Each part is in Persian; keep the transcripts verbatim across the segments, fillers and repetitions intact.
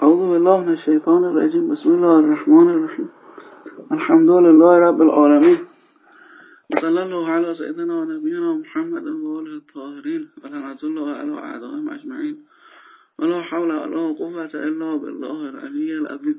أعوذ بالله من الشيطان الرجيم. بسم الله الرحمن الرحيم. الحمد لله رب العالمين، وصلى الله على سيدنا ونبينا محمد وآله الطاهرين، ولعنة الله على أعدائهم أجمعين، ولا حول ولا قوة إلا بالله العلی العظیم.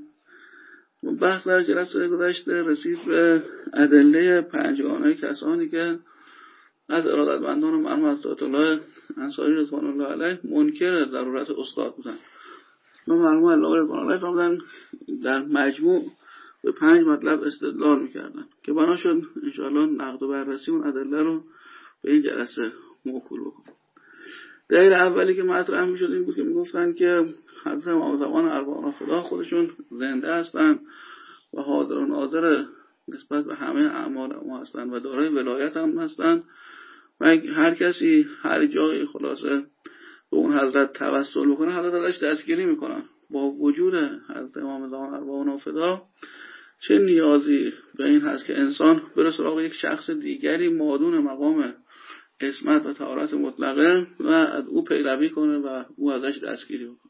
بحث در جلسه گذشته رسید به ادله پنجگانه کسانی که از ارادتمندان محمد الله انصاری رضوان الله علیه منکر ضرورت استاد بودند. ما مرحوم الله رضوان الله فرمودن در مجموع به پنج مطلب استدلال میکردن که بنا شد انشاءالله نقد و بررسی اون ادله رو به این جلسه موکول بکنیم. دلیل اولی که مطرح میشد این بود که میگفتن که حضرت امام زمان ارواحنا فدا خودشون زنده هستن و حاضر و ناظر نسبت به همه اعمال ما هستن و دارای ولایت هم هستن و هر کسی هر جایی خلاصه به اون حضرت توسل بکنه حضرت ازش دستگیری میکنن. با وجود حضرت امام زمان ارواحنا فدا چه نیازی به این هست که انسان بره سراغ یک شخص دیگری مادون مقام عصمت و طهارت مطلقه و از او پیروی کنه و او ازش دستگیری بکنه.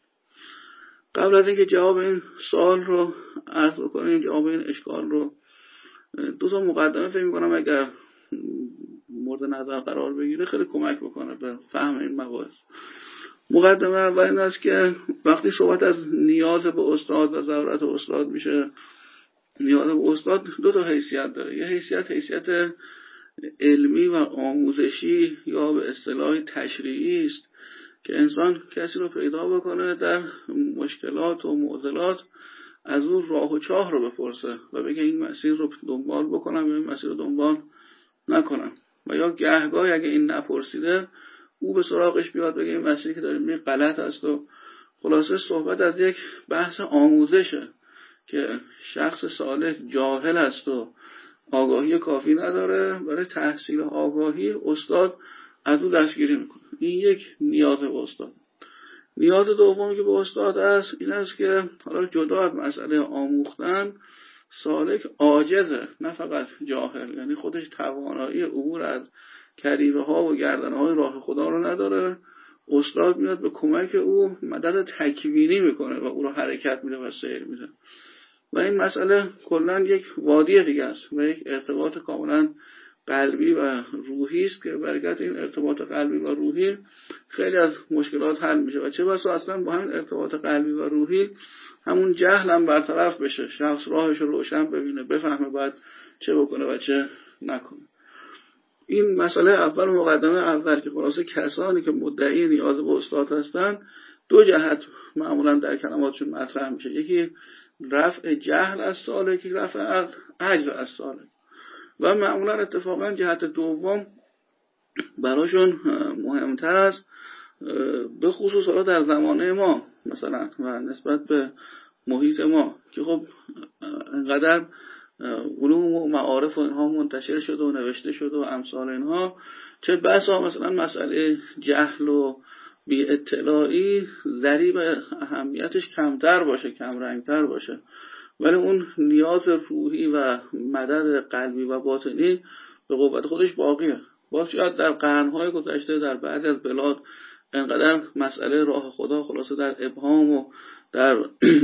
قبل از اینکه جواب این سوال رو عرض بکنیم، جواب این اشکال رو، دو تا مقدمه فکر می‌کنم اگر مورد نظر قرار بگیره خیلی کمک بکنه به فهم این مباحث. مقدمه اول این است که وقتی صحبت از نیاز به استاد و ضرورت استاد میشه، نیاز به استاد دو تا حیثیت داره. یه حیثیت حیثیت علمی و آموزشی یا به اصطلاح تشریعی است که انسان کسی رو پیدا بکنه در مشکلات و معضلات از اون راه و چاه رو بپرسه و بگه این مسیر رو دنبال بکنم یا این مسیر رو دنبال نکنم، و یا گهگاه اگه این نپرسیده او به سراغش بیاد بگه این مسیری که داریم میگه غلط است. و خلاصه صحبت از یک بحث آموزشه که شخص صالح جاهل است و آگاهی کافی نداره، برای تحصیل آگاهی استاد از او دستگیری میکنه. این یک نیاز به استاد. نیاز دومی که به استاد است این است که حالا جدا از مسئله آموختن، سالک عاجزه نه فقط جاهل، یعنی خودش توانایی عبور از کریوه ها و گردنه های راه خدا رو نداره. استاد میاد به کمک او مدد تکوینی میکنه و او رو حرکت میده و سیر میده. و این مسئله کلاً یک وادی دیگه است و یک ارتباط کاملاً قلبی و روحی است که برکت این ارتباط قلبی و روحی خیلی از مشکلات حل میشه و چه بسا اصلا با همین ارتباط قلبی و روحی همون جهل هم برطرف بشه، شخص راهش رو روشن ببینه، بفهمه باید چه بکنه و چه نکنه. این مسئله اول، مقدمه اول، که خلاصه کسانی که مدعی نیاز به استاد هستن دو جهت معمولا در کلماتشون مطرح میشه. یکی رفع جهل از سالک، یکی رفع از عجز از سالک. و معمولا اتفاقا جهت دوم براشون مهمتر است، به خصوص حالا در زمانه ما مثلا و نسبت به محیط ما که خب انقدر علوم و معارف و اینها منتشر شده و نوشته شده و امثال اینها، چه بسا مثلا مسئله جهل و بی اطلاعی ضریب اهمیتش کمتر باشه، کم رنگتر باشه، ولی اون نیاز روحی و مدد قلبی و باطنی به قوت خودش باقیه. باز شاید در قرنهای گذشته در بعضی از بلاد انقدر مسئله راه خدا خلاصه در ابهام و در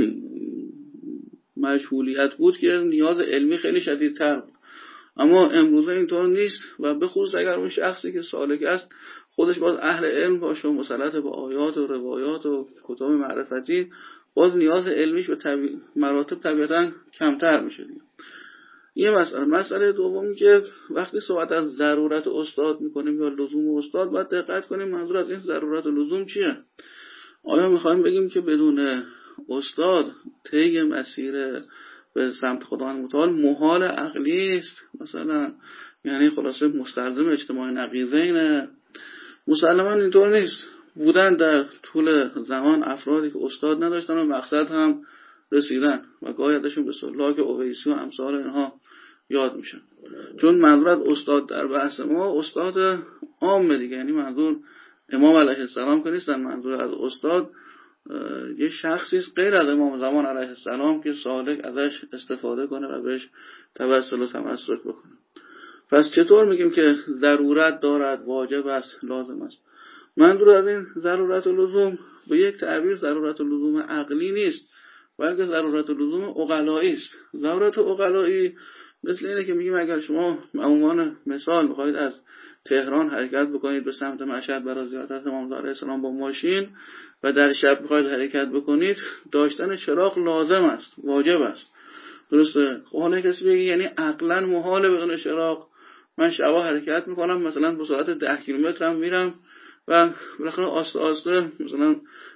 مجهولیت بود که نیاز علمی خیلی شدیدتر بود، اما امروزه اینطور نیست و به خصوص اگر اون شخصی که سالک است خودش باز اهل علم باشه و مسلط به آیات و روایات و کتاب معرفتی، باز نیاز علمیش به طبی... مراتب طبیعتاً کمتر میشه دیگه. یه مسئله. مسئله دومی که وقتی صحبت از ضرورت استاد میکنیم یا لزوم استاد باید دقت کنیم منظور از این ضرورت و لزوم چیه. آیا میخوایم بگیم که بدون استاد طی مسیر به سمت خداوند متعال محال عقلی است مثلا، یعنی خلاصه مستلزم اجتماع نقیضینه؟ مسلماً اینطور نیست. بودن در طول زمان افرادی که استاد نداشتن و مقصد هم رسیدن و گاهی ازشون به سلاک اویسی و امثال اینها یاد میشن. چون منظور از استاد در بحث ما استاد عام دیگه، یعنی منظور امام علیه السلام که نیستن، منظور از استاد یه شخصی است غیر از امام زمان علیه السلام که سالک ازش استفاده کنه و بهش توسل و تمسک بکنه. پس چطور میگیم که ضرورت دارد، واجب است، لازم است؟ منظور از این ضرورت و لزوم به یک تعبیر ضرورت و لزوم عقلی نیست، بلکه ضرورت و لزوم عقلایی است. ضرورت عقلایی مثل اینه که میگیم اگر شما به عنوان مثال بخواید از تهران حرکت بکنید به سمت مشهد برای زیارت امام زاده علیه السلام با ماشین و در شب بخواید حرکت بکنید، داشتن چراغ لازم است، واجب است. درسته؟ خب حالا کسی بگه یعنی عقلا محاله بدون چراغ من شبا حرکت میکنم، مثلا به سرعت ده کیلومتر هم میرم و بالاخره آسته آسته مثلا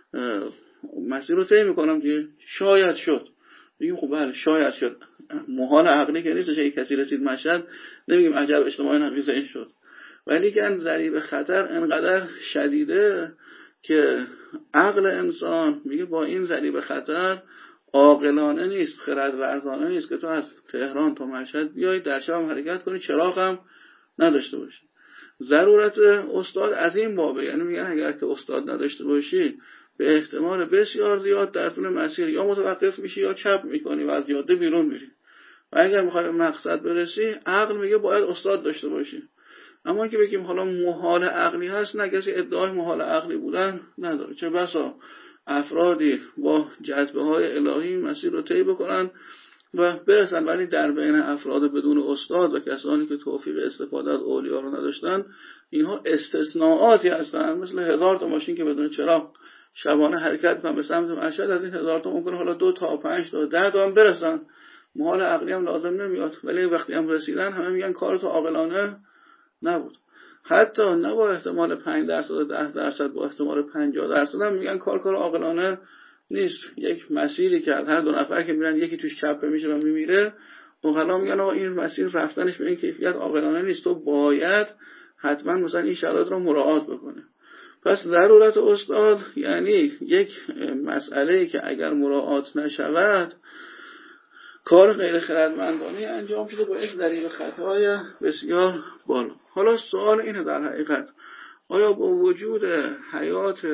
مسیر رو طی میکنم دیگه، شاید شد. بگیم خب بله شاید شد، محال عقلی که نیست. اگه کسی رسید مشهد نمیگیم عجب اجتماعی نقیض این شد، ولی که ضریب خطر انقدر شدیده که عقل انسان میگه با این ضریب خطر عاقلانه نیست، خردورزانه نیست که تو از تهران تا مشهد بیای در شب هم حرکت کنی، چراغ هم نداشته باشی. ضرورت استاد از این بابه، یعنی میگن اگر که استاد نداشته باشی به احتمال بسیار زیاد در طول مسیر یا متوقف میشی یا چپ میکنی و از جاده بیرون میری، و اگر میخوای به مقصد برسی عقل میگه باید استاد داشته باشی. اما که بگیم حالا محال عقلی هست، نه، کسی ادعای محال عقلی بودن نداره. چه بسا افرادی با جذبه های الهی مسیر رو طی بکنن و برسن، ولی در بین افراد بدون استاد و کسانی که توفیق استفاده از اولیا رو نداشتن، اینها استثناءاتی هستن. مثل هزار تا ماشین که بدون چراغ شبانه حرکت کنن به سمت مشهد، از این هزار تا ممکنه حالا دو تا پنج تا ده تا هم برسن، محال عقلی هم لازم نمیاد، ولی وقتی هم رسیدن همه میگن کار تو عاقلانه نبود. حتی نه با احتمال پنج درصد و ده درصد، با احتمال پنجاه درصد هم میگن کار کار عاقلانه نیست. یک مسیری که هر دو نفر که میرن یکی توش چپه میشه و میمیره، عقلا میگن آقا این مسیر رفتنش به این کیفیت عاقلانه نیست، تو باید حتما مثلا این شرایط رو مراعات بکنه. پس ضرورت استاد یعنی یک مسئله‌ای که اگر مراعات نشود کار غیر خردمندانه انجام شده با یک ضریب خطای بسیار بالا. حالا سوال اینه در حقیقت آیا با وجود حیات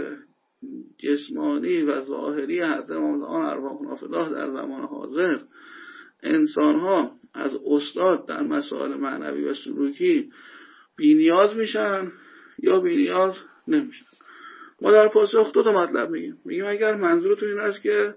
جسمانی و ظاهری حضرت امام زمان ارواح الله در زمان حاضر انسان ها از استاد در مسائل معنوی و سلوکی بی نیاز میشن یا بی نیاز نمیشن؟ ما در پاسخ دو تا مطلب میگیم. میگیم اگر منظورتون این است که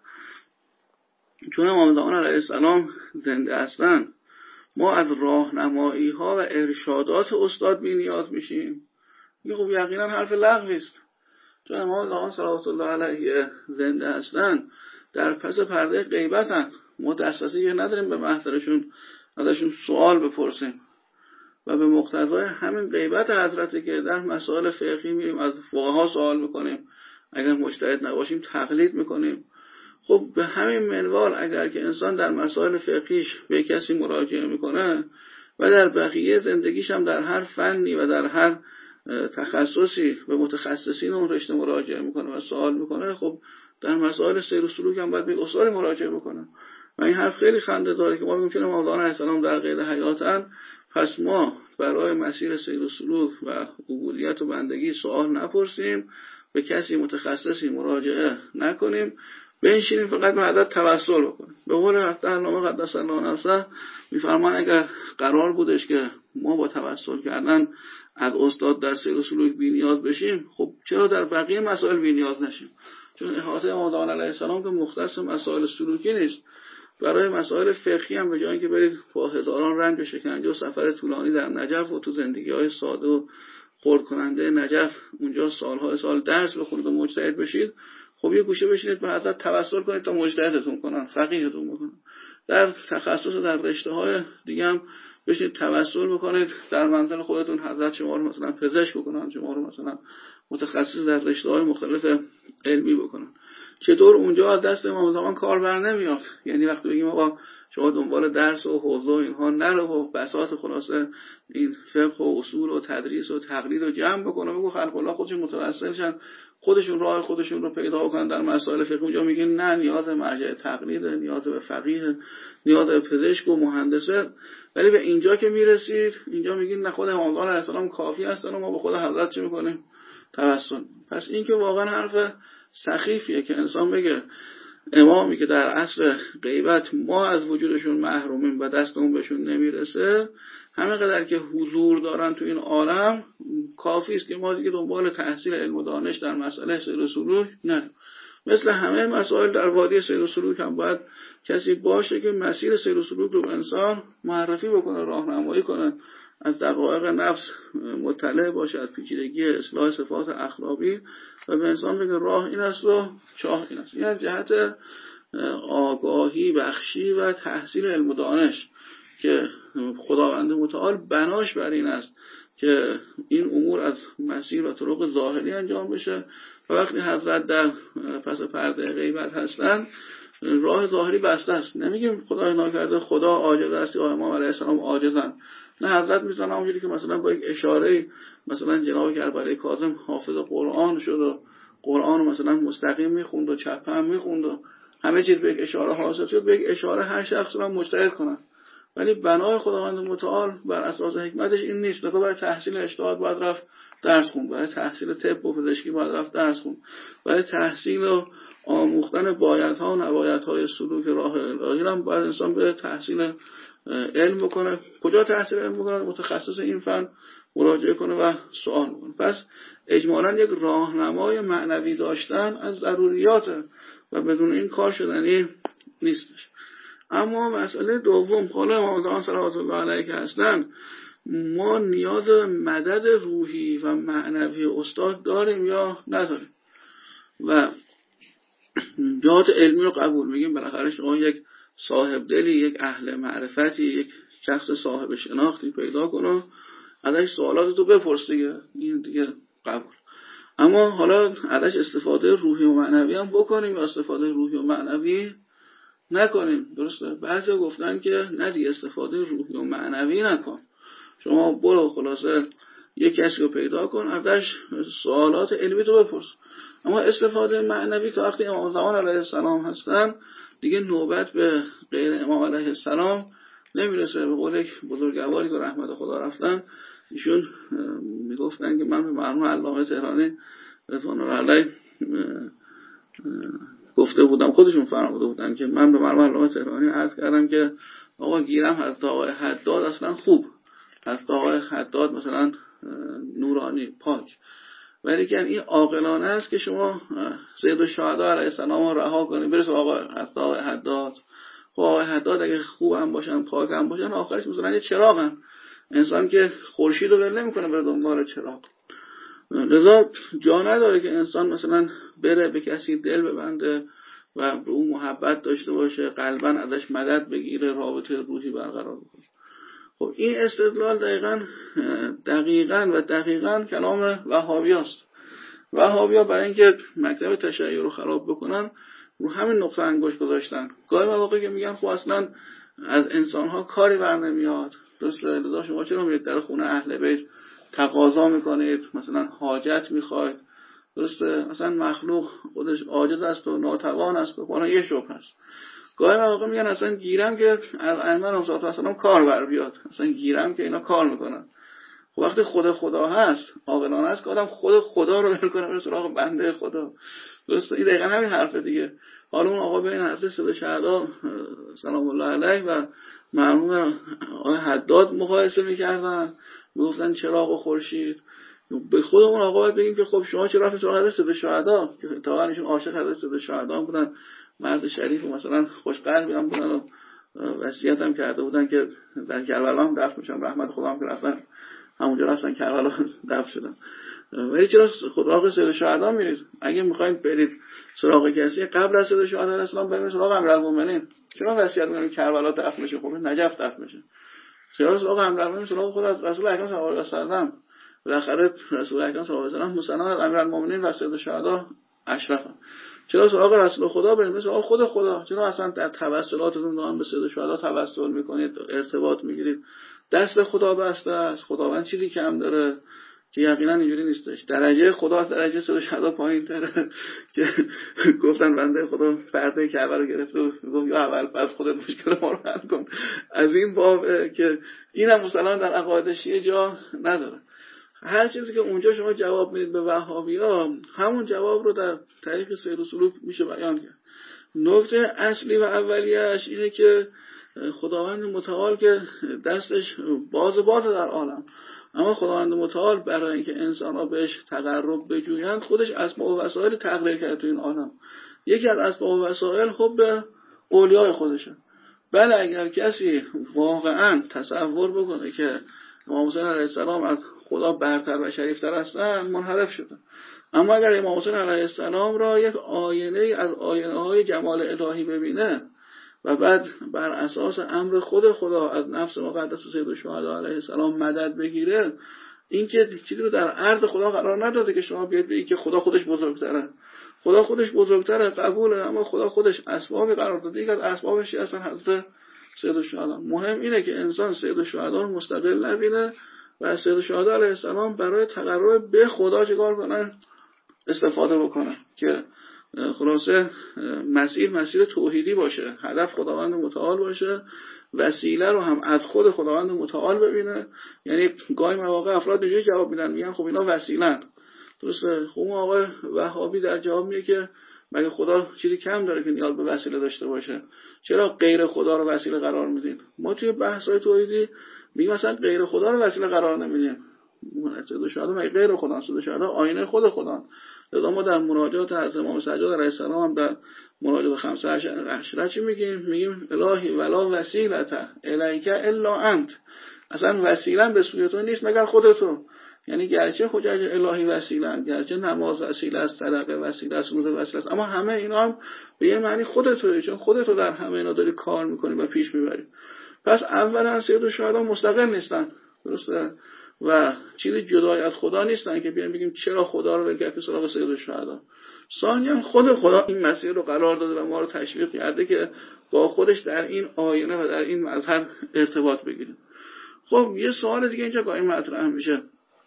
چون امام زمان علیه السلام زنده هستن ما از راهنمایی ها و ارشادات استاد بی نیاز میشیم، میگه خب یقینا حرف لغوی است. چون امام زمان صلوات الله علیه زنده هستن، در پس پرده غیبتن، ما دسترسی نداریم به محضرشون ازشون سوال بپرسیم و به مقتضای همین غیبت حضرته که در مسائل فقهی میریم از فقها سوال میکنیم، اگر مجتهد نباشیم تقلید میکنیم. خب به همین منوال اگر که انسان در مسائل فقهیش به کسی مراجعه میکنه و در بقیه زندگیش هم در هر فنی و در هر تخصصی به متخصصین اون رشته مراجعه میکنه و سوال میکنه، خب در مسائل سیر و سلوک هم باید به استاد مراجعه بکنه. و این حرف خیلی خنده داره که ما میگیم که امام علیه السلام در قید حیاتن، پس ما برای مسیر سیر و سلوک و عبودیت و بندگی سوال نپرسیم، به کسی متخصصی مراجعه نکنیم، بنشینیم فقط به حضرت توسل بکنیم. به قول حضرت علامه قدس الله نفسه میفرمان اگر قرار بودش که ما با توسل کردن از استاد در سیر و سلوک بی نیاز بشیم، خب چرا در بقیه مسائل بی نیاز نشیم؟ چون احاطه امام زمان علیه السلام که مختص مسائل سلوکی نیست، برای مسائل فقهی هم به جای اینکه برید با هزاران رنج و شکنجه و سفر طولانی در نجف و تو زندگی‌های ساده و خرد کننده نجف اونجا سالهای سال درس بخونید و مجتهد بشید، خب یه گوشه بشینید به حضرت توسل کنید تا مجتهدتون کنن، فقیهتون بکنن. در تخصص در رشته‌های دیگه هم بشینید توسل بکنید، در منزل خودتون حضرت شما رو مثلا پزشک بکنن، شما رو مثلا متخصص در رشته‌های مختلف علمی بکنن. چطور اونجا از دست امام زمان کار بر نمیاد؟ یعنی وقتی بگیم آقا شما دنبال درس و حوزه و اینها نرو و بساط خلاصه این فقه و اصول و تدریس و تقلید و جمع بکنه، بگو خلق الله خودشون متوسل شن، خودشون راه خودشون رو پیدا کنن در مسائل فقه، اونجا میگین نه، نیاز مرجع تقلید، نیاز به فقیه، نیاز به پزشک و مهندسه. ولی به اینجا که میرسید اینجا میگین نه، خود امام علیه السلام کافی هستن و ما به خود حضرت چه میکنیم؟ توسل. پس این که واقعا حرف سخیفیه که انسان بگه امامی که در عصر غیبت ما از وجودشون محرومیم و دستمون بهشون نمیرسه، همینقدر که حضور دارن تو این عالم کافی است که ما دیگه دنبال تحصیل علم و دانش در مسئله سیر و سلوک نریم. مثل همه مسائل در وادی سیر و سلوک هم باید کسی باشه که مسیر سیر و سلوک رو به انسان معرفی بکنه، راهنمایی کنه، از دقایق نفس مطلع باشه، از پیچیدگی اصلاح صفات اخلاقی و به انسان بگه راه این است و چاه این است. این از جهت آگاهی بخشی و تحصیل علم و دانش که خداوند متعال بناش بر این است که این امور از مسیر و طرق ظاهری انجام بشه و وقتی حضرت در پس پرده غیبت هستن راه ظاهری بسته است. نمیگیم خدای ناکرده خدا عاجز است یا امام علیه السلام عاجزن، نه، حضرت میتونن همونجوری که مثلا با یک اشاره مثلا جناب کربلای کاظم حافظ قرآن شد و قرآن رو مثلا مستقیم میخوند و چپ هم میخوند و همه چیز به یک اشاره حاصل شد، به یک اشاره هر شخص رو مجتهد کنن. ولی بنای خداوند متعال بر اساس حکمتش این نیست. مثلا برای تحصیل اجتهاد باید رفت درس خوند، برای تحصیل طب و پزشکی باید رفت درس خوند، برای تحصیل و آموختن بایدها و نبایدهای سلوک راه الهی هم باید انسان به تحصیل علم بکنه. کجا تحصیل علم بکنه؟ متخصص این فن مراجعه کنه و سوال بکنه. پس اجمالاً یک راهنمای معنوی داشتن از ضروریاته و بدون این کار شدنی نیستش. اما مسئله دوم، حالا امام زمان صلوات الله علیه که هستن، ما نیاز مدد روحی و معنوی استاد داریم یا نداریم؟ و جهات علمی رو قبول میگیم بالاخره شما یک صاحب دلی، یک اهل معرفتی، یک شخص صاحب شناختی پیدا کنه ازش سوالاتو بپرس دیگه، این دیگه قبول. اما حالا ازش استفاده روحی و معنوی هم بکنیم یا استفاده روحی و معنوی نکنیم. درسته؟ بعضی گفتن که نه دیگه استفاده روحی و معنوی نکن، شما برو خلاصه یک کسی رو پیدا کن ازش سوالات علمی تو بپرس. اما استفاده معنوی تا وقتی امام زمان علیه السلام هستن دیگه نوبت به غیر امام علیه السلام نمیرسه. به قول یک بزرگواری که رحمت خدا رفتن، ایشون میگفتن که من به مرحوم علامه تهرانی رضوان الله علیه گفته بودم، خودشون فرموده بودن که من به مرحوم علامه تهرانی عرض کردم که آقا گیرم از آقای حداد اصلا خوب، از آقای حداد مثلا نورانی پاک، ولی که این عاقلانه است که شما سید الشهدا علیه السلام رو رها کنید برسه آقا از آقای حداد. خب آقای حداد اگه خوب هم باشن پاک هم باشن آخرش مثلا یه چراغن، انسان که خورشید رو ول نمیکنه بره دنبال چراغ. لذا جا نداره که انسان مثلا بره به کسی دل ببنده و به اون محبت داشته باشه، قلباً ازش مدد بگیره، رابطه روحی برقرار بکنه. خب این استدلال دقیقاً دقیقاً و دقیقاً کلام وهابیاست. وهابیا برای اینکه مکتب تشیع رو خراب بکنن رو همین نقطه انگشت گذاشتن. گاهی مواقعی که میگن خب اصلا از انسان‌ها کاری بر نمیاد، درسته؟ لذا شما چرا میرید در خونه اهل بیت تقاضا میکنید، مثلا حاجت میخواید، درسته؟ مثلا مخلوق خودش عاجز است و ناتوان است و فلان، یه شبهه است. گاهی مواقع میگن اصلا گیرم که از ائمه علیهم السلام کار بر بیاد، اصلا گیرم که اینا کار میکنن. خب وقتی خود خدا هست، عاقلانه است که آدم خود خدا رو ول کنه بره سراغ بنده خدا. درسته؟ این دقیقاً همین حرفه دیگه. حالا اون آقا بین حضرت سید شهدا سلام الله علیه و مرحوم آقای حداد مقایسه میکردن، میگفتن چراغ و خورشید. به خود اون آقا باید بگیم که خب شما چرا رفتید سراغ حضرت سید شهدا که اتفاقا ایشون عاشق حضرت سید شهدا بودن، مرد شریف و مثلا خوشقلبی هم بودن و وصیت هم کرده بودن که در کربلا هم دفن میشن، رحمت خدا هم که رفتن همونجا رفتن کربلا دفن شدن. ولی چرا سراغ سید شهدا میرید؟ اگه میخواید برید سراغ کسی قبل از سید شهدا اسلام برید سراغ امیرالمومنین. چرا وصیت میکنید کربلا دفن بشه؟ خب نجف دفن بشه. چرا سراغ امیرالمومنین سراغ خود از رسول اکرم صلی الله علیه و سلم؟ بالاخره رسول اکرم صلی الله علیه و سلم مسند از امیرالمومنین و سید شهدا اشرفن. چرا سراغ رسول خدا برید؟ سراغ خود خدا. چرا اصلا در توسلاتتون دائم به سید شهدا توسل میکنید، ارتباط میگیرید؟ دست خدا بسته است، خداوند چیزی کم داره که یقینا اینجوری نیستش. درجه خدا از درجه سید شهدا پایین تره که گفتن بنده خدا پرده کعبه رو گرفته و گفت یا اول پس خودت مشکل ما رو حل کن. از این باب که اینم مثلا در عقاید شیعه جا نداره. هر چیزی که اونجا شما جواب میدید به وهابی‌ها همون جواب رو در طریق سیر و سلوک میشه بیان کرد. نکته اصلی و اولیه‌اش اینه که خداوند متعال که دستش باز باز در عالم، اما خداوند متعال برای اینکه انسان‌ها بهش تقرب بجویند خودش اسباب و وسایل تقدیر کرده تو این عالم. یکی از اسباب و وسایل حب اولیای خودشه. بله اگر کسی واقعا تصور بکنه که امام حسین علیه السلام از خدا برتر و شریفتر هستن منحرف شده. اما اگر امام حسین علیه السلام را یک آینه از آینه های جمال الهی ببینه و بعد بر اساس امر خود خدا از نفس مقدس سید الشهدا علیه السلام مدد بگیره، این که چیزی رو در عرض خدا قرار نداده که شما بیاید بگید که خدا خودش بزرگتره. خدا خودش بزرگتره قبوله، اما خدا خودش اسبابی قرار داده. یک از اسبابش اصلا حضرت سید الشهدا. مهم اینه که انسان سید الشهدا رو مستقل نبینه و از سید الشهدا علیه السلام برای تقرب به خدا چیکار کنه؟ استفاده بکنه که خلاصه مسیر مسیر توحیدی باشه، هدف خداوند متعال باشه، وسیله رو هم از خود خداوند متعال ببینه. یعنی گاهی مواقع افراد اینجوری جواب میدن، میگن خب اینا وسیله‌ن. درسته؟ خب آقای وهابی در جواب میگه که مگه خدا چیزی کم داره که نیاز به وسیله داشته باشه؟ چرا غیر خدا رو وسیله قرار میدین؟ ما توی بحث‌های توحیدی میگیم مثلا غیر خدا رو وسیله قرار نمیدیم. سید الشهدا مگه غیر خدا؟ سید الشهدا آینه خود خدا. لذا ما در مناجات از امام سجاد علیه السلام هم در مناجات خمسه عشره چی میگیم؟ میگیم الهی ولا وسیلته الیک الا انت. اصلا وسیله به سوی تو نیست مگر خودت. یعنی گرچه حجج الهی وسیله، گرچه نماز وسیله است، صدقه وسیله است، روزه وسیله است، اما همه اینا هم به یه معنی خودتوئه، چون خودتو در همه اینا داری کار میکنی و پیش میبری. پس اولا سید الشهدا مستقل نیستن، درسته؟ و چیزی جدای از خدا نیستن که بیان بگیم چرا خدا رو بگردیم سراغ سید الشهدا. ثانیاً خود خدا این مسیر رو قرار داده و ما رو تشویق کرده که با خودش در این آینه و در این مظهر ارتباط بگیریم. خب یه سوال دیگه اینجا گاهی مطرح میشه،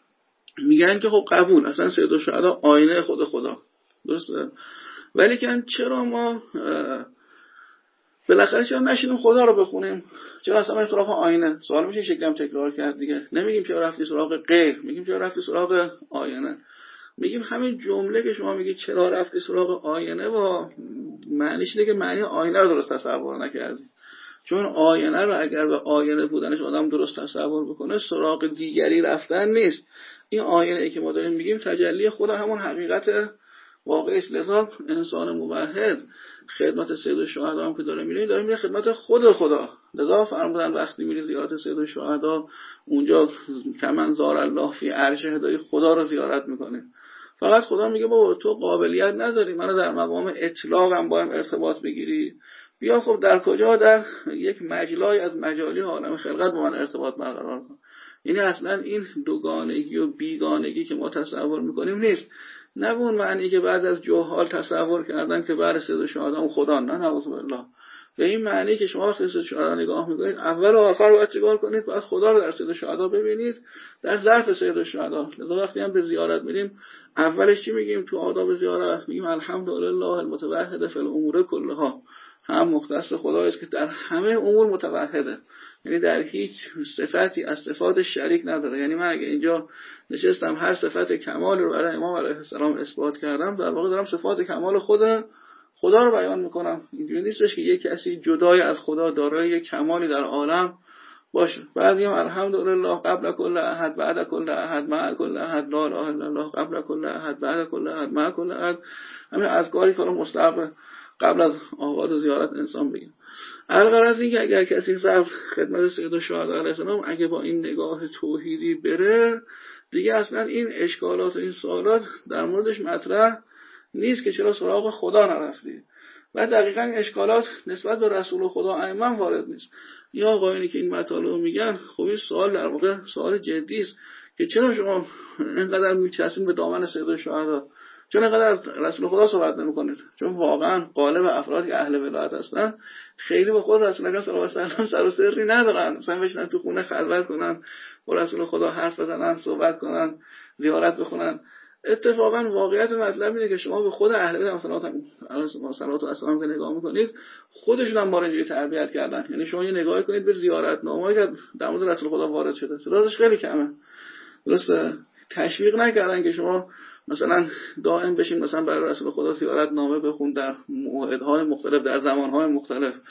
میگن که خب قبول، اصلا سید الشهدا آینه خود خدا، درسته؟ ولی که چرا ما بالاخره چرا نشینیم خدا رو بخونیم؟ چرا اصلا بریم سراغ آینه؟ سوال میشه شکلی هم تکرار کرد دیگه. نمیگیم چرا رفتی سراغ غیر، میگیم چرا رفتی سراغ آینه. میگیم همین جمله که شما میگید چرا رفتی سراغ آینه و معنیش اینه که معنی آینه رو درست تصور نکردی. چون آینه رو اگر به آینه بودنش آدم درست تصور بکنه سراغ دیگری رفتن نیست. این آینه ای که ما داریم میگیم تجلی خود همون حقیقت واقعی است. لذا انسان موحد خدمت سید الشهدا هم که داره میره داره میره خدمت خود خدا. لذا فرمودن وقتی میری زیارت سید الشهدا اونجا کمن زار الله فی عرشه داری خدا رو زیارت میکنی. فقط خدا میگه بابا تو قابلیت نداری منو در مقام اطلاقم با هم ارتباط بگیری، بیا خب در کجا؟ در یک مجلای از مجالی عالم خلقت با من ارتباط برقرار کن. یعنی اصلا این دوگانگی و بیگانگی که ما تصور میکنیم نیست. نه به اون معنی که بعد از جهال تصور کردن که بر سید الشهدا خدا، نه نعوذ بالله. به این معنی که شما وقتی سید الشهدا نگاه میکنید اول و آخر باید چیکار کنید؟ باید خدا رو در سید الشهدا ببینید، در ظرف سید الشهدا. لذا وقتی هم به زیارت میریم اولش چی میگیم تو آداب زیارت؟ میگیم الحمدلله المتوحد فی الامور کلها. هم مختص خدایست که در همه امور متوحده، یعنی در هیچ صفتی از صفات شریک نداره. یعنی من اگه اینجا نشستم هر صفت کمال رو برای امام علیه السلام اثبات کردم، در واقع دارم صفات کمال خود خدا رو بیان میکنم. اینجوری نیستش که یک کسی جدای از خدا دارای یک کمالی در عالم باشه. بعد میگم الحمدلله قبل کل احد بعد کل احد مع کل احد لا اله الا الله قبل کل احد بعد کل احد مع کل احد. همین اذکاری که مستحب قبل از آغاز زیارت انسان بگیم. الغرض این که اگر کسی رفت خدمت سید الشهدا علیه السلام اگه با این نگاه توحیدی بره دیگه اصلا این اشکالات و این سوالات در موردش مطرح نیست که چرا سراغ خدا نرفتی. و دقیقاً این اشکالات نسبت به رسول خدا ایمن وارد نیست. یا آقایونی که این مطالب میگن خب این سوال در واقع سوال جدی است که چرا شما اینقدر میچسبید به دامن سید الشهدا؟ چون اینقدر از رسول خدا صحبت نمی‌کنید؟ چون واقعا غالب افرادی که اهل ولایت هستن خیلی به خود رسول الله صلی الله علیه و سلم سر و سری ندارن. مثلا بشینن تو خونه خلوت کنن، با رسول خدا حرف بزنن، صحبت کنن، زیارت بخونن. اتفاقا واقعیت مطلب اینه که شما به خود اهل بیت صلوات و السلام که نگاه میکنید خودشون هم ما رو اینجوری تربیت کردن. یعنی شما یه نگاهی کنید به زیارتنامه‌ای که در مورد رسول خدا وارد شده تعدادش خیلی کمه. درسته؟ تشویق نکردن که شما مثلا دائم بشین مثلا برای رسول خدا زیارت نامه بخون در موعدهای مختلف در زمانهای مختلف.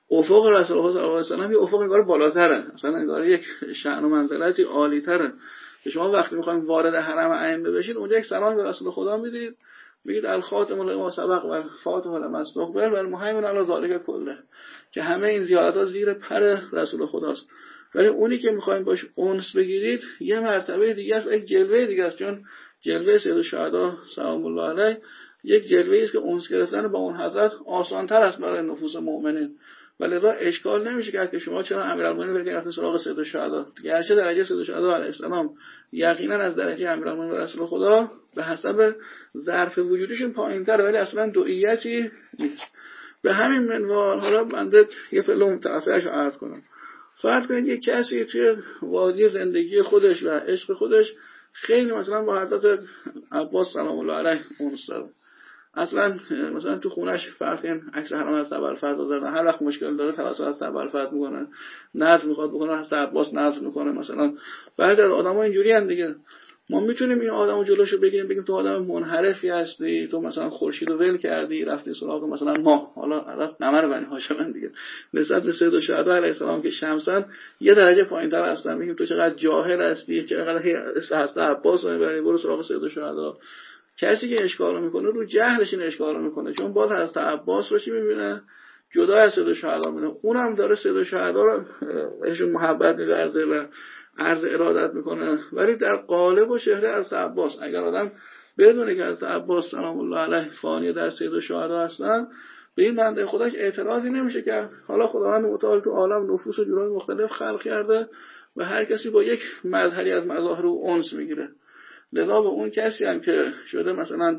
افق رسول الله صلی الله علیه و آله یه افق انگار بالاتره، مثلا انگار یک شأن و منزلتی عالی‌تره که شما وقتی می‌خواید وارد حرم ائمه بشید اونجا یک سلام به رسول خدا میدید، میگید الخاتم لما سبق و فاطمه لما استقبل و المهیمن علی ذلک کله، که همه این زیارت‌ها زیر پر رسول خداست. ولی اونی که می‌خواید باش انس بگیرید یه مرتبه دیگه است، یک جلوه دیگه است، چون جلوه سید الشهدا سلام الله علیه یک جلوه‌ای است که انس گرفتن با اون حضرت آسان‌تر است برای نفوس مؤمنین. ولذا اشکال نمیشه کرد که شما چرا امیرالمومنین برید رفتن سراغ سید الشهدا، گرچه درجه سید الشهدا علیه السلام یقینا از درجه امیرالمومنین و رسول خدا به حسب ظرف وجودیشون پایین‌تره، ولی اصلا دوئیتی نیست. به همین منوال حالا بنده یه پله متأثرش رو عرض کنم. فرض کنید یک کسی توی وادی زندگی خودش و عشق خودش خیلی مثلا با حضرت عباس سلام الله علیه اونس داره، اصلا مثلا تو خونش فرض کن عکس حرم از ابوالفضل داره، هر وقت مشکل داره توسط از ابوالفضل میکنه، نظر میخواد بکنه حضرت عباس نظر میکنه. مثلا بعضی از آدم‌ها اینجوری ان دیگه. ما میتونیم این آدمو جلوشو بگیریم بگیم تو آدم منحرفی هستی، تو مثلا خورشید رو ول کردی رفتی سراغ مثلا ما، حالا رفت قمر بنی هاشم دیگه، نسبت به سید الشهدا علیه السلام که شمسن یه درجه پایین‌تر هستن، میگیم تو چقدر جاهل هستی، چقدر حضرت عباس رو میبری برو سراغ سید الشهدا. کسی که اشکال میکنه رو جهلش این اشکال میکنه، چون باز حضرت عباس رو چی میبینه؟ جدا از سید الشهدا میبینه، اونم داره سید الشهدا رو بهشون محبت می‌ورزه و عرض ارادت میکنه، ولی در قالب و چهره از عباس. اگر آدم بدونه که از عباس سلام الله علیه فانی در سید الشهدا هستن، به این بنده خودش اعتراضی نمیشه کرد. حالا خداوند متعال تو عالم نفوس و جورای مختلف خلق کرده و هر کسی با یک مظهری از مظاهر او انس میگیره. لذا به اون کسی هم که شده مثلا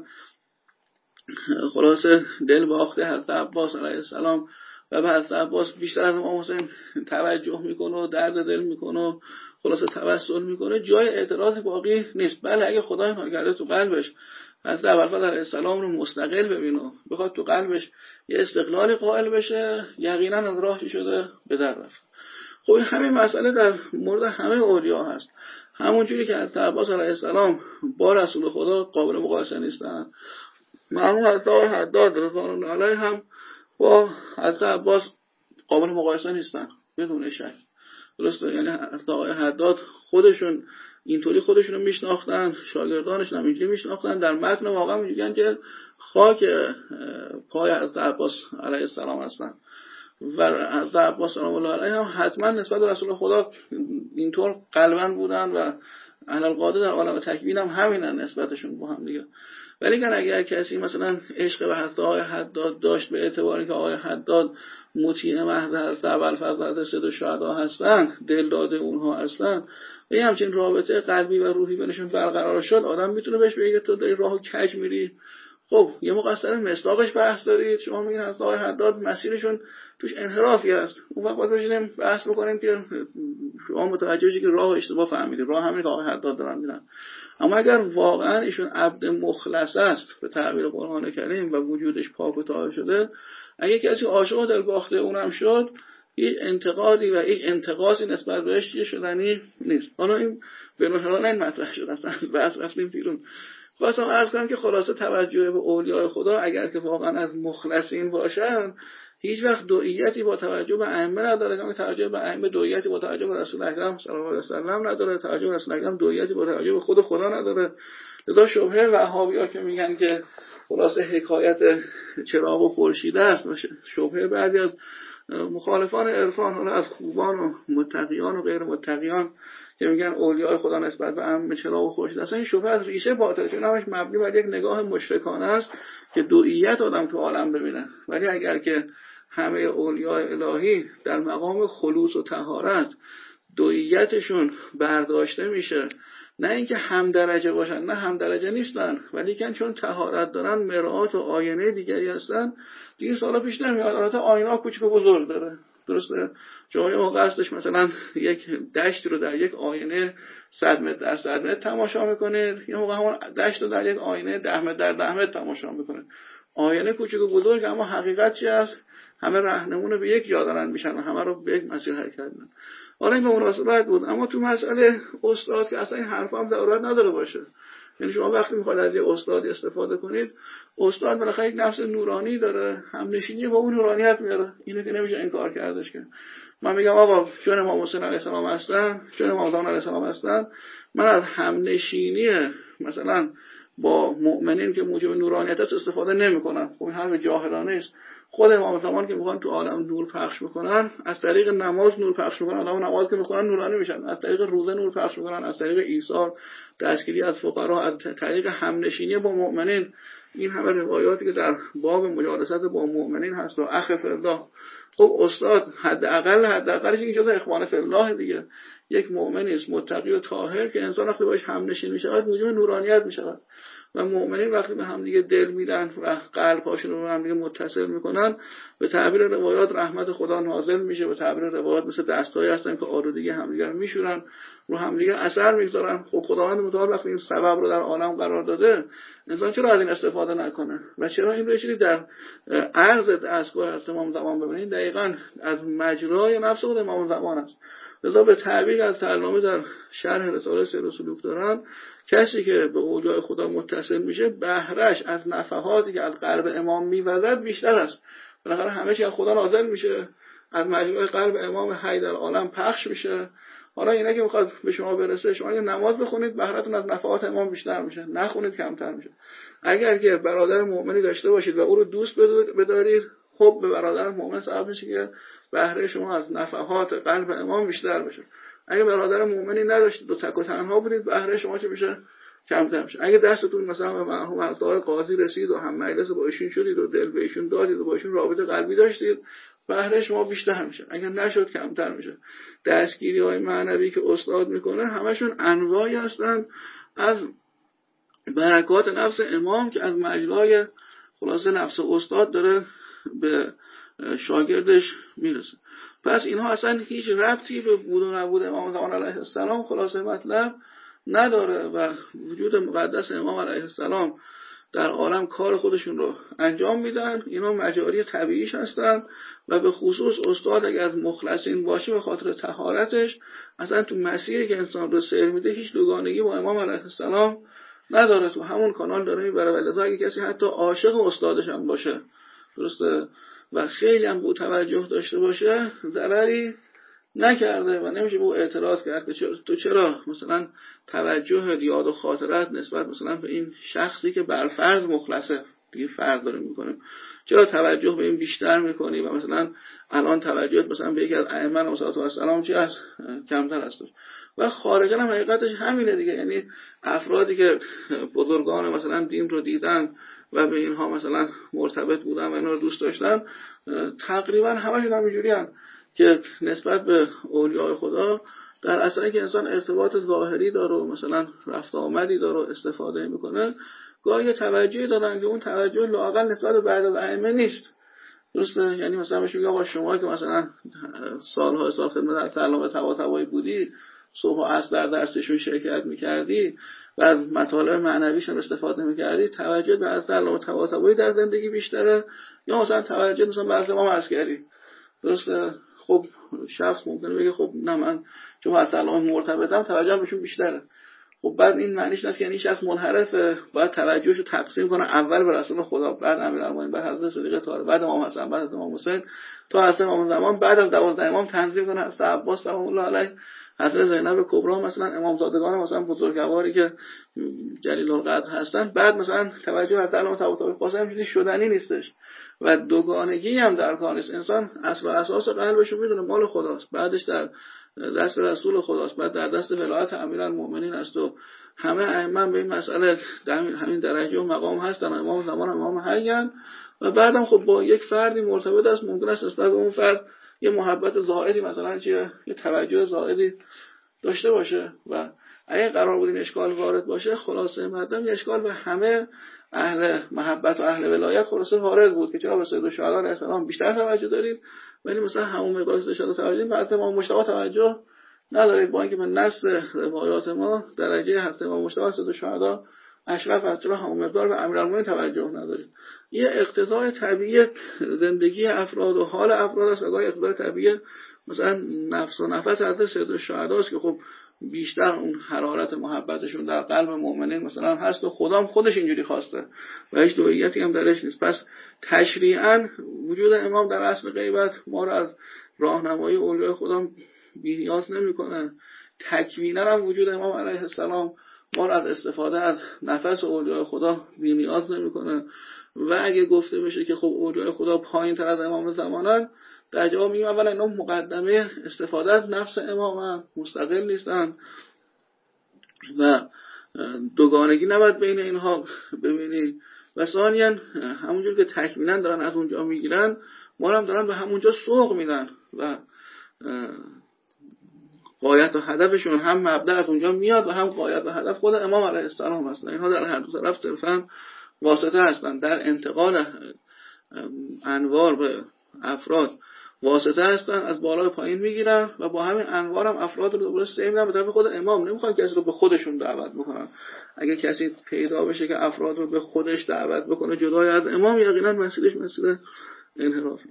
خلاصه دل باخته حضرت عباس علیه السلام و به حضرت عباس بیشتر از امام حسین توجه میکنه و درد دل میکنه و خلاصه توسل میکنه، جای اعتراضی باقی نیست. بله اگه خدای ناگرده تو قلبش حضرت ابوالفضل علیه السلام رو مستقل ببینه، بخواد تو قلبش یه استقلالی قائل بشه، یقینا از راهی شده به در رفت. خب همین مسئله در مورد همه اولیاء هست. همونجوری که حضرت عباس علیه السلام با رسول خدا قابل مقایسه نیستن، مرحوم حضرت حداد رضوان الله علیه هم با حضرت عباس قابل مقایسه نیستن بدون شک. درسته؟ یعنی حضرت آقای حداد خودشون اینطوری خودشون رو میشناختن، شاگردانشون هم اینجوری میشناختن، در متن واقعا میگن که خاک پای حضرت عباس علیه السلام هستن و حضرت عباس سلام الله علیه هم حتما نسبت به رسول خدا اینطور قلباً بودن و اهل القاده در عالم تکوین هم همینن نسبتشون با هم دیگه. ولی که اگر کسی مثلا عشق به حضرت آقای حداد داشت به اعتباری که آقای حداد مطیع محض حضرت ابوالفضل و حضرت سید الشهدا هستن، دل داده اونها هستن، و همچین رابطه قلبی و روحی بینشون برقرار شد، آدم میتونه بهش بگه تو داری راهو کج میری. خب یه مقصر مصداقش بحث دارید، شما میگین حضرت آقای حداد مسیرشون توش انحرافی هست، اون وقت باید بشینیم بحث بکنیم که شما متوجه بشید که راه اشتباه فهمیدید، راه همین که آقای حداد دارن میرن. اما اگر واقعا ایشون عبد مخلص است به تعبیر قرآن کریم و وجودش پاک و طاهر شده، اگه کسی عاشق و دلباخته اونم شد، هیچ انتقادی و هیچ انتقاصی نسبت بهش چیه شدنی نیست. حالا این به نوشنان این مطرح شد اصلا بحث رفتیم بیرون. خواستم عرض کنم که خلاصه توجه به اولیاء خدا اگر که واقعا از مخلصین باشن، هیچ وقت دوئیتی با توجه به ائمه نداره، که توجه به ائمه دوئیتی با توجه به رسول اکرم صلی الله علیه و سلم نداره، توجه به رسول اکرم دوئیتی با توجه به خود خدا نداره. لذا شبهه وهابی‌ها که میگن که خلاصه حکایت چراغ و خورشید است، شبهه بعضی از مخالفان عرفان، حالا از خوبان و متقیان و غیر متقیان که میگن اولیاء خدا نسبت به ائمه چراغ و خورشید است، این شبهه از ریشه باطل، چون همش مبنی بر یک نگاه مشرکانه است که دوئیت آدم تو عالم ببینه. ولی اگر که همه اولیاء الهی در مقام خلوص و طهارت دوئیتشون برداشته میشه، نه اینکه هم درجه باشن، نه هم درجه نیستن، ولی که چون طهارت دارن مرآت و آینه دیگری هستن، دیگه سوالا پیش نمیاد. البته آینه کوچیک و بزرگ داره، درسته؟ شما یه موقع هستش مثلا یک دشت رو در یک آینه صد متر در صد متر تماشا میکنید، یه موقع همون دشت رو در یک آینه ده متر در ده متر تماشا میکنید. آینه کوچیک و بزرگ، اما حقیقت چی است؟ همه راهنمون رو به یک جا دارن میشن و همه رو به یک مسیر حرکت میکنن. حالا این به مناسبت بود. اما تو مسئله استاد که اصلا این حرفا هم ضرورت نداره باشه. یعنی شما وقتی میخواید از یه استاد استفاده کنید، استاد بالاخره یک نفس نورانی داره، همنشینی با اون نورانیت میاره، اینو که نمیشه انکار کردش. که من میگم آقا چون امام حسین علیه السلام هستن، چون امام زمان علیه السلام هستن، من از همنشینی مثلا با مؤمنین که موجب نورانیت است استفاده نمیکنم. خب این حرف جاهلانه است. خود امام زمان که میخوان تو عالم نور پخش میکنن، از طریق نماز نور پخش میکنن، آدم نماز که میخونن نورانی میشن، از طریق روزه نور پخش میکنن، از طریق ایثار دستگیری از فقرا، از طریق همنشینی با مؤمنین. این همه روایاتی که در باب مجالست با مؤمنین هست و اخ فی الله. خب استاد حداقل حداقلش این جزء اخوان فی الله دیگه، یک مؤمنی است متقی و طاهر که انسان وقتی باش همنشین میشه موجب نورانیت میشه. و مؤمنین وقتی به هم دیگه دل میدن و قلب‌هاشون رو به هم دیگه متصل میکنن، به تعبیر روایات رحمت خدا نازل میشه. به تعبیر روایات مثل دستایی هستن که آلودگی همدیگه رو میشورن، رو همدیگه اثر میگذارن. خب خداوند متعال وقتی این سبب رو در عالم قرار داده، انسان چرا از این استفاده نکنه؟ و چرا این رو چیزی در عرض دستگاه از امام زمان ببینید دقیقاً از مجرای نفس خود امام زمان است. لذا به تعبیر از تعلمه در شرح رساله سیر و سلوک دارن، کسی که به اولیاء خدا متصل میشه بهرهش از نفحاتی که از قلب امام میوزد بیشتر است. بالاخره همه چی از خدا نازل میشه، از مجرای قلب امام حی در عالم پخش میشه. حالا اینا که میخواد به شما برسه، شما یه نماز بخونید بهرهتون از نفحات امام بیشتر میشه، نخونید کمتر میشه. اگر که برادر مؤمنی داشته باشید و او رو دوست بدارید، خب به برادر مؤمن سبب میشه که بهره شما از نفحات قلب امام بیشتر بشه. اگه برادر مؤمنی نداشتید و تک و تنها بودید، بهره شما چه میشه؟ کمتر میشه. اگه دستتون مثلا به مرحوم عطا قاضی رسید و هم مجلس با ایشون شدید و دل به ایشون دادید و با ایشون رابطه قلبی داشتید، بهره شما بیشتر میشه. اگه نشد کمتر میشه. دستگیری های معنوی که استاد میکنه همشون انواعی هستن از برکات نفس امام که از مجرای خلاصه نفس استاد داره به شاگردش میرسه. پس اینها اصلا هیچ ربطی به بود و نبود امام زمان علیه السلام خلاصه مطلب نداره و وجود مقدس امام علیه السلام در عالم کار خودشون رو انجام میدن. اینا مجاری طبیعیش هستن و به خصوص استاد اگر از مخلصین باشه به خاطر طهارتش اصلا تو مسیری که انسان رو سیر میده هیچ دوگانگی با امام علیه السلام نداره، تو همون کانال داره میبره. ولذا اگه کسی حتی عاشق استادش هم باشه، درسته، و خیلی هم به توجه داشته باشه، ضرری نکرده و نمیشه به او اعتراض کرد که تو چرا مثلا توجه یاد و خاطرت نسبت مثلا به این شخصی که برفرض مخلصه، دیگه فرق داره میکنه، چرا توجه به این بیشتر میکنی و مثلا الان توجهت مثلا به یکی از ائمه علیهم السلام چی هست کمتر است. و خارجا هم حقیقتش همینه دیگه. یعنی افرادی که بزرگان مثلا دین رو دیدن و به اینها مثلا مرتبط بودن و اینا رو دوست داشتن، تقریبا همشون همینجوری هستن که نسبت به اولیاء خدا در اصل که انسان ارتباط ظاهری داره و مثلا رفت آمدی داره و استفاده میکنه، گاهی توجهی دارن که اون توجه لااقل نسبت به بعض از ائمه نیست. درسته؟ یعنی مثلا بهش میگه آقا شما که مثلا سالها سال خدمت از علامه طباطبایی بودی، صبح و عصر در درسشون شرکت میکردی و از مطالب معنویش هم استفاده میکردی، توجه به از علامه طباطبایی در زندگی بیشتره یا مثلا توجه مثلا به از امام عسکری؟ درسته؟ خب شخص ممکنه بگه خب نه من چون با علامه مرتبطم توجهم بهشون بیشتره. خب بعد این معنیش نیست که یعنی شخص منحرفه، باید توجهشو تقسیم کنه، اول به رسول خدا، بعد امیرالمومنین، بعد حضرت صدیق طاهر، بعد امام حسن، بعد امام حسین، تا حضرت امام زمان، بعد از دوازده امام تنظیم کنه، حضرت عباس سلام الله علیه، حضرت زینب کبرا، مثلا امامزادگان مثلا بزرگواری که جلیل القدر هستن، بعد مثلا توجه حضرت علامه طباطبایی قاسم هم چیزی شدنی نیستش و دوگانگی هم در کار نیست. انسان اصل و اساس قلبش رو میدونه مال خداست، بعدش در دست رسول خداست، بعد در دست ولایت امیرالمومنین است و همه ائمه به این مسئله در همین درجه و مقام هستن. امام زمان امام حیان و بعدم خب با یک فردی مرتبط است، ممکن است نسبت به اون فرد یه محبت زائدی مثلا چیه، یه توجه زائدی داشته باشه و اگه قرار بود این اشکال وارد باشه، خلاصه مطلب این اشکال به همه اهل محبت و اهل ولایت خلاصه وارد بود که چرا به سید الشهدا علیه السلام بیشتر توجه دارید ولی مثلا همون مقدار سید الشهدا توجه دارید، بعد امام مجتبی توجه ندارید، با اینکه به نص روایات ما درجه هست امام مجتبی سید الشهدا اشرف است، چرا همون مقدار به امیرالمومنین توجه ندارید؟ یه اقتضای طبیعی زندگی افراد و حال افراد است و گاهی اقتضای طبیعی مثلا نفس و نفس حضرت سید الشهدا است که خب بیشتر اون حرارت محبتشون در قلب مؤمنین مثلا هست و خدا هم خودش اینجوری خواسته و هیچ دوئیتی هم درش نیست. پس تشریعاً وجود امام در اصل غیبت ما رو از راهنمایی اولیای خدا بی‌نیاز نمی‌کنه. تکویناً هم وجود امام علیه السلام ما رو از استفاده از نفس اولیای خدا بی‌نیاز نمی‌کنه. و اگه گفته بشه که خب اولیای خدا پایین‌تر از امام زمانن، در جواب میگیم اولا اینا مقدمه استفاده از نفس امامن، مستقل نیستن و دوگانگی نباید بین اینها ببینی. و ثانیاً همونجور که تکمیلا دارن از اونجا میگیرن، ما هم دارن به همونجا سوق میدن و غایت و هدفشون هم مبدأ از اونجا میاد و هم غایت و هدف خود امام علیه السلام هستن. اینها در هر دو طرف صرفاً واسطه هستن، در انتقال انوار به افراد واسطه هستن، از بالا به پایین میگیرن و با همین انوار هم افراد رو دوباره سهم میدن به طرف خود امام. نمیخوان کسی رو به خودشون دعوت بکنن. اگه کسی پیدا بشه که افراد رو به خودش دعوت بکنه جدای از امام، یقینا مسئلهش مسئله انحرافی.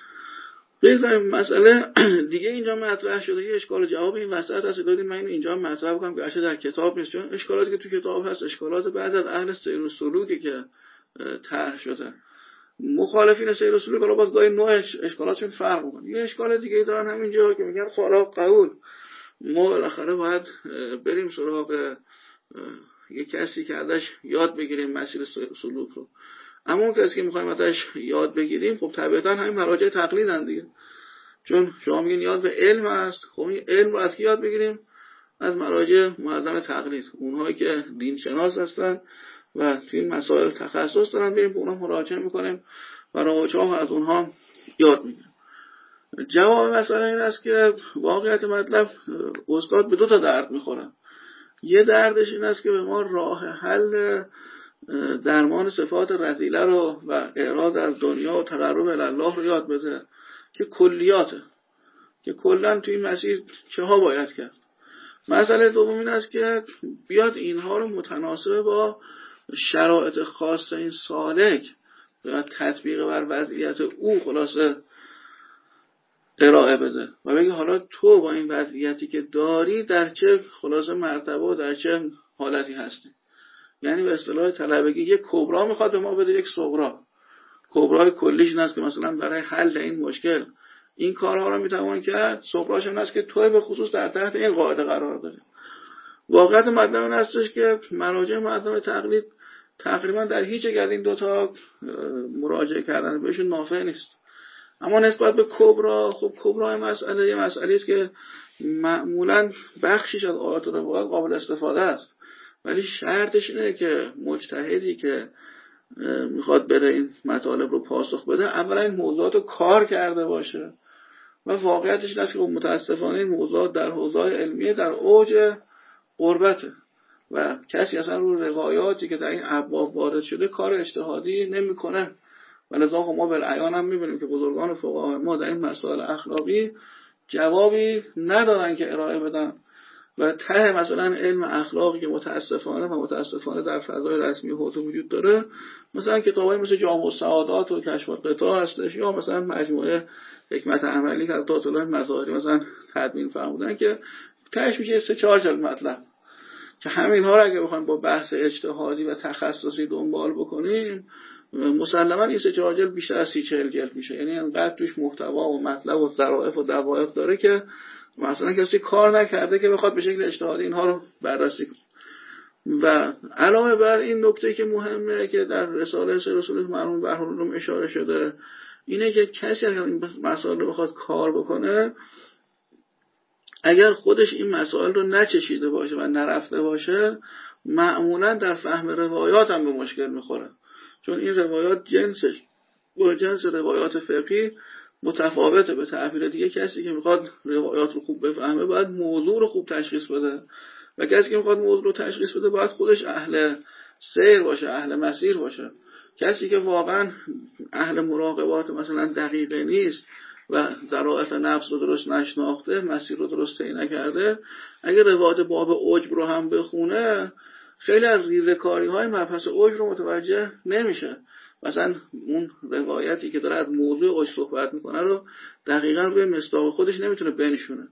بذاریم مسئله دیگه اینجا مطرح شده، یه اشکال جواب این وسط هست، دادیم من اینجا مطرح بکنم که اصلا در کتاب نیست، چون اشکالاتی که تو کتاب هست اشکالات بعضی از اهل سیر و سلوکی که طرح شده. مخالفین سیر و سلوک حالا باز گاهی نوع اشکالاتشون فرق میکنه. یه اشکال دیگه دارن همینجا که میگن فراغ قبول، ما بالاخره باید بریم سراغ یه کسی که ازش یاد بگیریم مسیر سلوک رو. اما اون کسی که میخوایم ازش یاد بگیریم خب طبیعتا همین مراجع تقلیدن دیگه، چون شما میگین نیاز به علم هست. خب این علم رو از کی یاد بگیریم؟ از مراجع معظم تقلید، اونهایی که دین شناس هستن و توی این مسائل تخصص دارن، بریم به اونها مراجعه میکنیم و راهچاه از اونها یاد میگیریم. جواب مسئله این است که واقعیت مطلب استاد به دو تا درد میخورن. یه دردش این است که به ما راه حل درمان صفات رذیله رو و اعراض از دنیا و تقرب الی الله رو یاد بده که کلیاته، که کلا توی این مسیر چه ها باید کرد. مسئله دوم این است که بیاد اینها رو متناسب با شرایط خاص این سالک و تطبیق بر وضعیت او خلاصه ارائه بده و بگه حالا تو با این وضعیتی که داری در چه خلاصه مرتبه و در چه حالتی هستی. یعنی به اصطلاح طلبگی یک کبرا میخواد به ما بده، یک صغرا. کبرای کلیش این است که مثلا برای حل این مشکل این کارها رو میتوان کرد، صغراش این است که تو به خصوص در تحت این قاعده قرار داری. واقعیت مطلب این هستش که مراجع معظم تقلید تقریبا در هیچ یک از این دوتا مراجعه کردن بهشون نافع نیست. اما نسبت به کبرا، خب کبرای مسئله یه مسئله است که معمولاً بخشیش از آیات و روایات قابل استفاده است، ولی شرطش اینه که مجتهدی که میخواد بره این مطالب رو پاسخ بده اولا این موضوعات رو کار کرده باشه و واقعیتش این است که متاسفانه این موضوعات در حوزه علمیه در اوج قربته و کسی اصلا رو روایاتی که در این ابواب وارد شده کار اجتهادی نمیکنه. ولذا ما بالعیان هم میبینیم که بزرگان فقها ما در این مسائل اخلاقی جوابی ندارن که ارائه بدن و ته مثلا علم اخلاقی که متاسفانه و متاسفانه در فضای رسمی حوزه وجود داره، مثلا کتابای مثل جامع السعادات و کشف القطاع هستش، یا مثلا مجموعه حکمت عملی که از الله مظاهری مثلا تدوین فرمودن که تهش میشه سه چهار جلد مطلب که همین ها رو اگه بخوایم با بحث اجتهادی و تخصصی دنبال بکنیم مسلماً این سه چهار جلد بیشتر از سی چهل جلد میشه. یعنی انقدر توش محتوا و مطلب و ظرافت و دقایق داره که مثلا کسی کار نکرده که بخواد به شکل اجتهادی اینها رو بررسی کنه. و علاوه بر این نکته که مهمه که در رساله سیر و سلوک مرحوم بحرالعلوم اشاره شده اینه که کسی اگر این مسائل رو بخواد کار بکنه، اگر خودش این مسائل رو نچشیده باشه و نرفته باشه، معمولا در فهم روایات هم به مشکل میخوره، چون این روایات جنسش با جنس روایات فقهی متفاوته. به تعبیر دیگه کسی که میخواد روایات رو خوب بفهمه باید موضوع رو خوب تشخیص بده و کسی که میخواد موضوع رو تشخیص بده باید خودش اهل سیر باشه، اهل مسیر باشه. کسی که واقعا اهل مراقبات مثلا دقیقه نیست و ظرافت نفس رو درست نشناخته، مسیر رو درست طی نکرده، اگه روایات باب عجب رو هم بخونه خیلی از ریزه‌کاری های مبحث عجب رو متوجه نمیشه. مثلا اون روایتی که داره از موضوع عجب صحبت میکنه رو دقیقاً روی مصداق خودش نمیتونه بنشونه.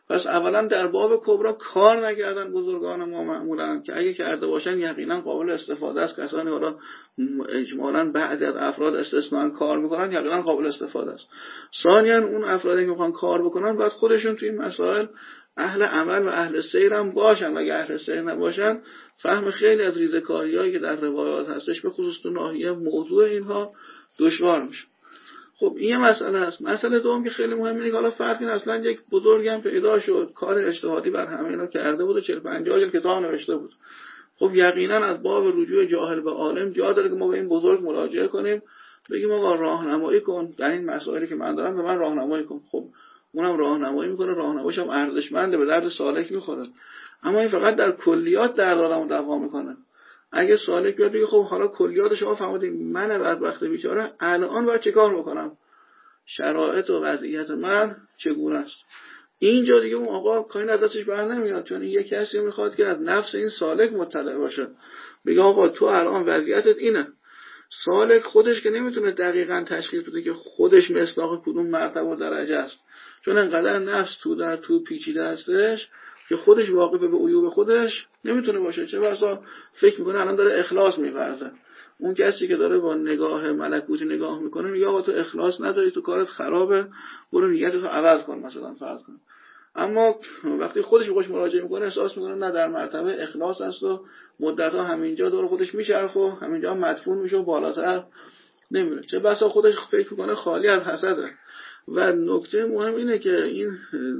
پس اولا در باب کبرا کار نکردن بزرگان ما معمولا، که اگه کرده باشن یقینا قابل استفاده است. کسانی حالا اجمالاً بعضی از افراد استثناء کار میکنن یقینا قابل استفاده است. ثانیاً اون افرادی که میخوان کار بکنن باید خودشون توی این مسائل اهل عمل و اهل سیر هم باشن. اگه اهل سیر نباشن فهم خیلی از ریزه‌کاریایی که در روایات هستش به خصوص تو ناحیه موضوع اینها دشوار میشه. خب این مسئله است. مسئله دوم که خیلی مهمه اینه که حالا فرض اصلا یک بزرگم پیدا شد کار اجتهادی بر همه اینا کرده بود و چهل پنجاه جلد کتاب نوشته بود. خب یقینا از باب رجوع جاهل به عالم جا داره که ما به این بزرگ مراجعه کنیم، بگیم آقا راهنمایی کن در این مسائلی که من دارم، به من راهنمایی کن. خب اونم راهنمایی میکنه، راهنماییش هم ارزشمنده، به درد سالک میخوره. اما این فقط در کلیات در آدمو دعوا میکنه. اگه سالک بیاد بگه خب حالا کلیات شما فهمیدید، من بدبخت بیچاره الان باید چه کار بکنم، شرایط و وضعیت من چگونه است، اینجا دیگه اون آقا کاری از دستش بر نمیاد، چون این یک کسی میخواد که از نفس این سالک مطلع باشه، بگه آقا تو الان وضعیتت اینه. سالک خودش که نمیتونه دقیقاً تشخیص بده که خودش مصداق کدوم مرتبه و درجه است، چون انقدر نفس تو در تو پیچیده هستش که خودش واقف به عیوب خودش نمیتونه باشه. چه بسا فکر میکنه الان داره اخلاص می‌ورزه. اون کسی که داره با نگاه ملکوتی نگاه میکنه میگه آقا تو اخلاص نداری، تو کارت خرابه، برو نیتتو عوض کن مثلا فرض کن. اما وقتی خودش به خودش مراجعه میکنه احساس میکنه نه در مرتبه اخلاص است و مدت‌ها همینجا دور خودش میچرخه و همینجا مدفون میشه و بالاتر نمیره. چه بسا خودش فکر میکنه خالی از حسده. و نکته مهم اینه که این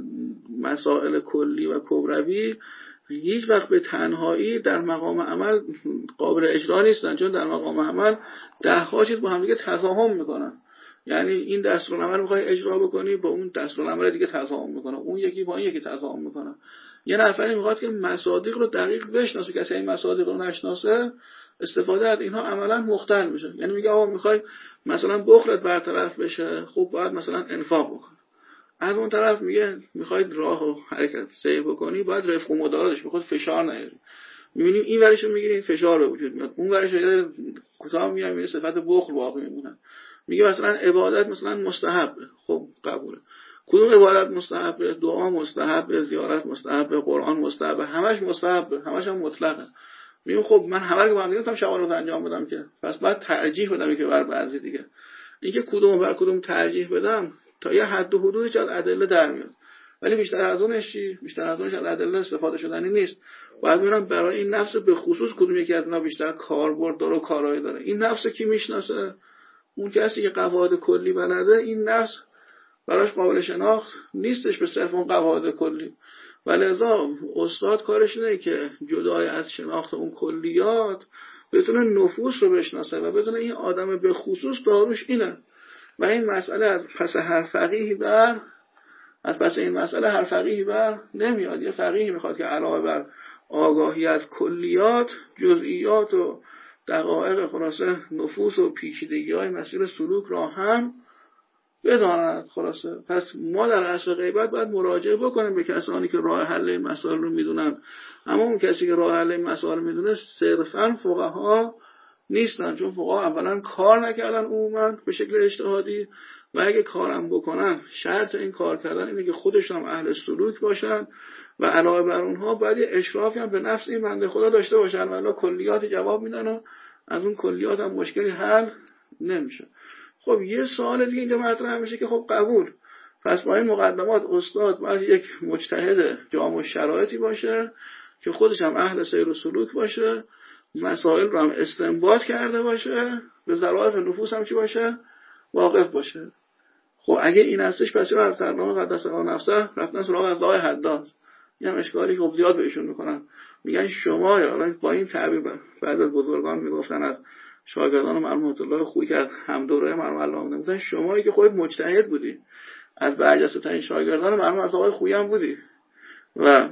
مسائل کلی و کبروی هیچ وقت به تنهایی در مقام عمل قابل اجرا نیستن، چون در مقام عمل ده ها چیز با هم دیگه تضاهم میکنن. یعنی این دستورالعمل میخوای اجرا بکنی با اون دستورالعمل دیگه تضاهم میکنه، اون یکی با این یکی تضاهم میکنه. یه نفری میخواد که مصادیق رو دقیق بشناسه، کسی این مصادیق رو نشناسه استفاده از اینها عملا مختل میشه. یعنی میگه آقا میخوای مثلا بخلت برطرف بشه، خب باید مثلا انفاق بکن. از اون طرف میگه میخواید راه و حرکت سیر بکنی باید رفق و مدارش بخواد فشار نیاری. میبینیم این ورشو میگیریم فشار به وجود میاد، اون ورشو کوتاه میاد میبینی صفت بخل باقی میمونه. میگه مثلا عبادت مثلا مستحب، خب قبوله. کدوم عبادت مستحب؟ دعا مستحب، زیارت مستحب، قرآن مستحب، همش مستحب، همش هم مطلقه. میگم خب من همه رو با هم نمیتونم شب و روز انجام بدم که، پس باید ترجیح بدم که بر بعضی دیگه. اینکه کدوم بر کدوم ترجیح بدم تا یه حد و حدودش از ادله در میاد، ولی بیشتر از اونش چی؟ بیشتر از اونش از ادله استفاده شدنی نیست. باید ببینم برای این نفس به خصوص کدوم یکی از اینا بیشتر کاربرد داره و کارایی داره. این نفس کی میشناسه؟ اون کسی که قواعد کلی بلده. این نفس براش قابل شناخت نیستش به صرف اون قواعد کلی. ولذا استاد کارش اینه که جدای از شناخت اون کلیات بتونه نفوس رو بشناسه و بتونه این آدم به خصوص داروش اینه. و این مسئله از پس هر فقیهی بر از پس این مسئله هر فقیهی بر نمیاد. یه فقیهی میخواد که علاوه بر آگاهی از کلیات، جزئیات و دقایق خلاصه نفوس و پیچیدگی‌های مسیر سلوک را هم بداند. خلاصه پس ما در عصر غیبت باید مراجعه بکنیم به کسانی که راه حل این مسائل رو میدونن. اما اون کسی که راه حل این مسائل میدونه صرفاً فقها نیستن، چون فقها اولا کار نکردن عموما به شکل اجتهادی، و اگه کارم بکنن شرط این کار کردن اینه که خودشون هم اهل سلوک باشن و علاوه بر اونها باید یه اشرافی هم به نفس این بنده خدا داشته باشن، ولی کلیات جواب میدن و از اون کلیات هم مشکلی حل نمیشه. خب یه سوال دیگه اینجا مطرح میشه که خب قبول، پس با این مقدمات استاد باید یک مجتهد جامع شرایطی باشه که خودش هم اهل سیر و سلوک باشه، مسائل رو هم استنباط کرده باشه، به ظرافت نفوس هم چی باشه؟ واقف باشه. خب اگه این هستش پس از سرنامه قدس الله نفسه رفتن سراغ از آقای حداد. این هم اشکالی که زیاد بهشون میکنن، میگن شما یا با این تعبیر بعد از بزرگان میگفتن از شاگردان مرحوم الله خویی که از هم دوره مرحوم الله بودن، شمایی که خودت مجتهد بودی، از برجسته ترین شاگردان مرحوم از آقای خویی هم بودی و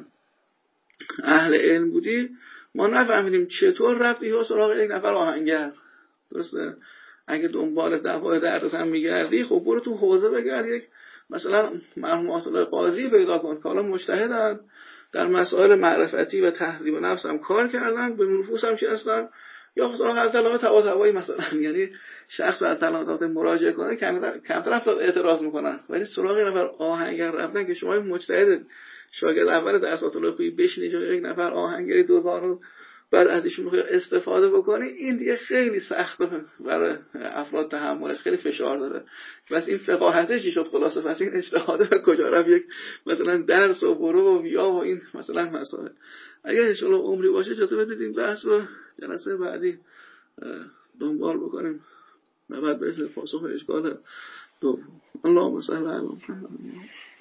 اهل علم بودی، ما نفهمیدیم چطور رفتی ها سراغ یک نفر آهنگر. درسته؟ اگه دنبال دفاع دردت هم میگردی خب برو تو حوزه بگرد، یک مثلا مرحوم الله قاضی پیدا کن که حالا مجتهدن در مسائل معرفتی و تهذیب نفس هم کار کردن، به نفوس هم چی هستن، یا سراغ از طلبات طباطبایی مثلا، یعنی شخص از طلبات مراجعه کنه کمتر کمتر افراد اعتراض میکنن، ولی سراغ نفر آهنگر رفتن که شما مجتهد شاگرد اول درسات الهی بشینی جای یک نفر آهنگری دوزار رو بعد از ایشون بخوای استفاده بکنی، این دیگه خیلی سخته برای افراد تحملش، خیلی فشار داره. بس این فقاهتش چی شد خلاصه؟ پس این اجتهاده کجا رفت؟ یک مثلا درس و برو و بیا و این مثلا مسائل. اگر ان شاءالله عمری باشه اجازه بدید این بحث رو جلسه بعدی دنبال بکنیم و بعد به پاسخ اشکال دوم. اللهم صل علی محمد.